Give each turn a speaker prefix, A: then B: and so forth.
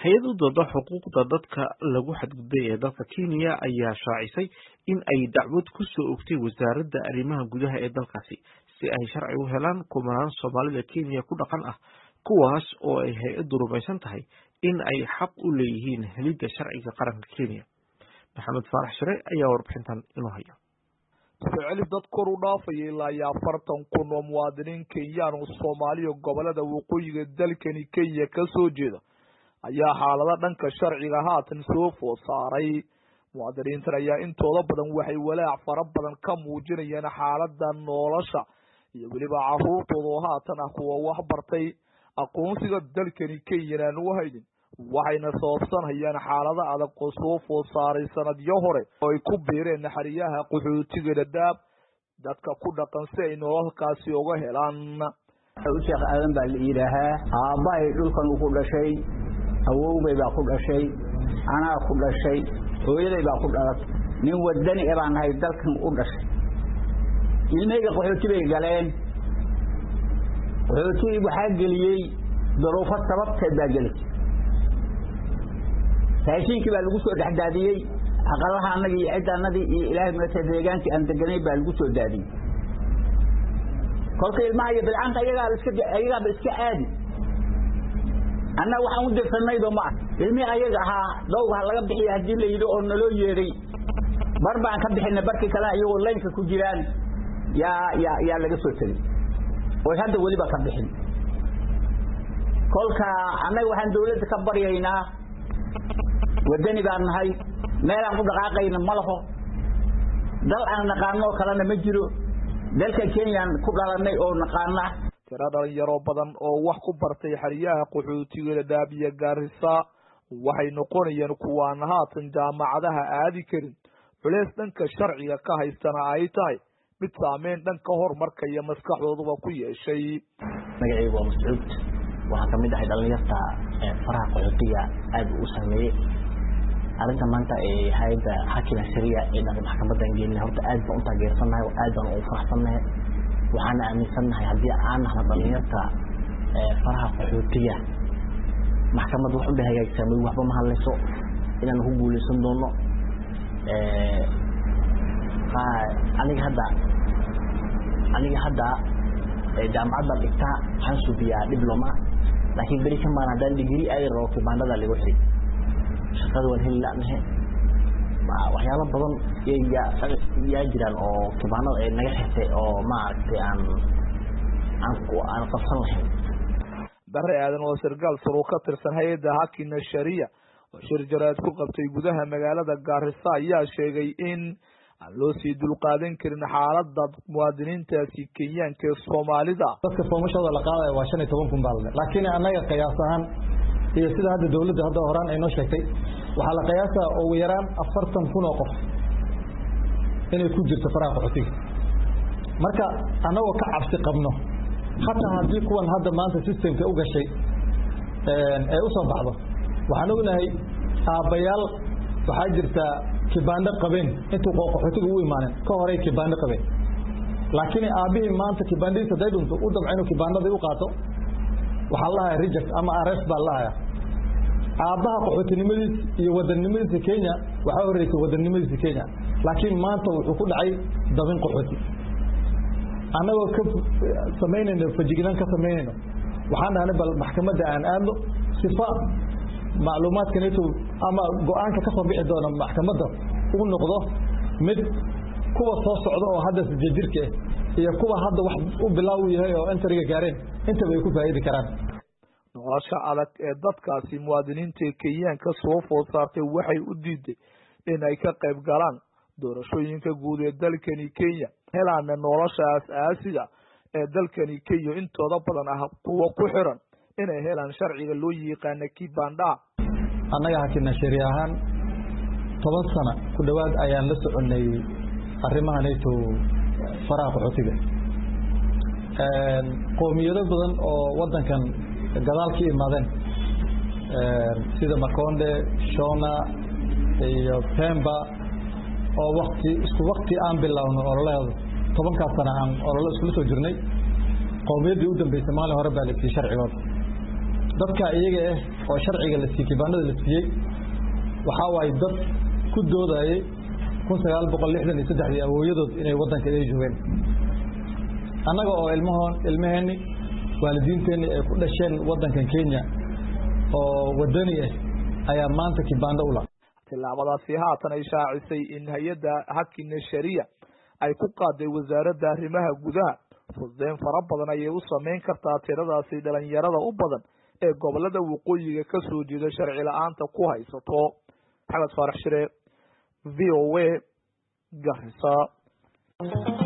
A: hay-ad u dooda xuquuqda dadka lagu xadgudbay ee dalka Kenya ayaa shaacisay in ay dacwad ku soo oogtay wasaaradda arrimaha gudaha ee dalkaasi si ay sharci u helaan kumanaan Soomaalida Kenya ku dhaqan ah kuwaas oo ay hay-addu rumaysan tahay in ay xaq u leeyihiin helidda sharciga qaranka Kenya. Maxamed Faarax Shire ayaa warbixintan inoo haya.
B: ficil dad kor u dhaafayay ilaa 40,000 oo muwaadiniin Kenyaan oo Soomaaliya gobolada waqooyiga dalkani Kenya ka soo jeeda ayaa xaalada dhanka sharciga haatan soo food saaray. muwaadiniintan ayaa intooda badan waxay walaac fara badan ka muujinayaan xaaladda nolosha iyo weliba carruurtooda oo haatan ah kuwa wax bartay aqoonsiga dalkani Kenya aan u haynin waxayna sababsanayaan xaalada adag oo soo food saaray sanadyo hore oo ay ku biireen naxariyaha qaxootiga Dadaab dadka ku dhaqan si ay nololkaasi uga helaan.
C: Sheekh Aadan baa la yiraahaa aabbahay dhulkan uu ku dhashay awowgay baa ku dhashay anaa ku dhashay hooyaday baa ku dhalatay nin wadani baan nahay dalkan u dhashay ilmeyga qaxooti bay galeen qaxooti waxaa geliyey duruufo sababteed baa gelisay raashinkii baa lagu soo dhexdaadiyey aqalaha annagii iyo cidda annadii iyo ilaahay meesha deegaankii aan deganay baa lagu soo daadiyey kolka ilmaha iyo bilcanta ayagaaba iska aadi anna waxaan u dirsanaydo ma ilmihii ayaga ahaa dowga laga bixiya haddii la yidhi oo naloo yeedhay bar baan ka bixinay barkii kale iyagoo laynka ku jiraan yaa laga soo tegey oo hadda weliba ka bixin kolka annaga waxaan dawladda ka baryaynaa wadani baan nahay meel aan ku dhaqaaqayna ma laho dal aan naqaano kalena ma jiro dalka Kenya ku dhalanay oo naqaana
B: tira dhalinyaro badan oo wax ku bartay xariyaha qaxootiga Dadaab iyo Garissa waxay noqonayaan kuwa aan haatan jaamacadaha aadi karin culeys dhanka sharciga ka haystana ay tahay mid saameyn dhanka horumarka iyo maskaxdooda ku yeeshay.
D: magacaygu waa Mas'uud waxaan ka mid ahay dhalinyarta faraha qaxootiga aad u sameeyay arinta maanta ee hay'adda xakiimka shariica ee maxkamadda Ingiriiska horta aad baan u taageersanahay oo aad baan u faraxsanahay waxaan aaminsanahay haddii aan nahay dhalinyarta faraha qaxootiga maxkamadda wax u hagaagsamay waxba ma hadlayso inaan ku guuleysan doono aniga hadda jaamacadda dhigtaa waxaan suubiyaa diploma laakiin bari ka maan haddaan degree ay rabo kibaandada lagu xiray shaqada waan heli laanahay waxyaalo badan yaa jiraan oo kibaanada ay naga xirtay oo maaragtay aan qabsan lahayn.
B: Barre Aadan oo sargaal sare oo ka tirsan hay'adda xakiimka shariica oo shir jaraad ku qabtay gudaha magaalada Garissa ayaa sheegay in aan loo sii dulqaadan karin xaaladda muwaadiniintaasi Kenyaanka ee Soomaalida.
E: dadka foomashooda la qaaday waa 15,000 baalme laakiin anaga qiyaas ahaan iyo sida hadda dawladda hadda horaan ay noo sheegtay waxaa la qiyaasaa ugu yaraan 40,000 oo qof inay ku jirto faraha qaxootiga marka anagoo ka cabsi qabno hatta haddii kuwan hadda maanta systemka u gashay ay u soo baxdo waxaan ognahay aabbayaal waxaa jirta kibaandho qabeen intuu qaxootiga u imaanin ka horey kibaandho qabeen laakiin aabihii maanta kibaandhiisa dayduntu u damco inuu kibaandhadii u qaato waxaa la lahaa reject ama arrest baa la lahaa aabbaha qaxootinimadiisa iyo wadannimadiisa Kenya waxaa horeysay wadannimadiisa Kenya laakiin maanta wuxuu ku dhacay dabin qaxooti anagoo ka sameynayno fajignaan ka sameynayno waxaan dhahnay bal maxkamadda aan aadno sifa macluumaadkaneetu ama go'aanka ka soo bixi doona maxkamadda uu noqdo mid kuwa soo socda oo hadda jirka iyo kuwa hadda wax u bilaaw yahay oo entariga gaareen inta bay ku faa'iidi karaan.
B: nolosha adag ee dadkaasi muwaadiniinta Kenyaanka soo food saartay waxay u diiday in ay ka qayb galaan doorashooyinka guud ee dalkani Kenya helaan nolosha aasiga ee dalkani Kenya intooda badan ah kuwa ku xiran inay helaan sharciga loo yaqaan kibaandha.
E: annaga xakiimka shariica ahaan 10 sano ku dhawaad ayaan la soconay arrimahanayto faraha qaxootiga qoomiyado badan oo wadankan gadaal ka imaadeen sida Makonde, Shona iyo Pemba oo isku waqti aan bilowno ololaha 10 sano aan ololaha isku soo jirnay qoomiyadii u dambeysay maalin hore baa la sharcigooda dadka iyaga oo sharciga la siiyay kibaandada la siiyay waxa way dad ku doodayay 1963 awooyadood inay wadanka ay joogeen annaga oo ilmaheeni waalidiinteeni ay ku dhasheen wadankan Kenya oo wadani ayaa maanta kibaanda u leh
B: tilaabadaasi haatan ay shaacisay in hay'adda Hakina Sharia ay ku qaaday wasaaradda arrimaha gudaha fursadayn fara badan ayay u sameyn kartaa tiradaasi dhalinyarada u badan ee gobolada waqooyiga ka soo jeeda sharci la'aanta ku haysato Maxamed Faarax Shire VOA Garissa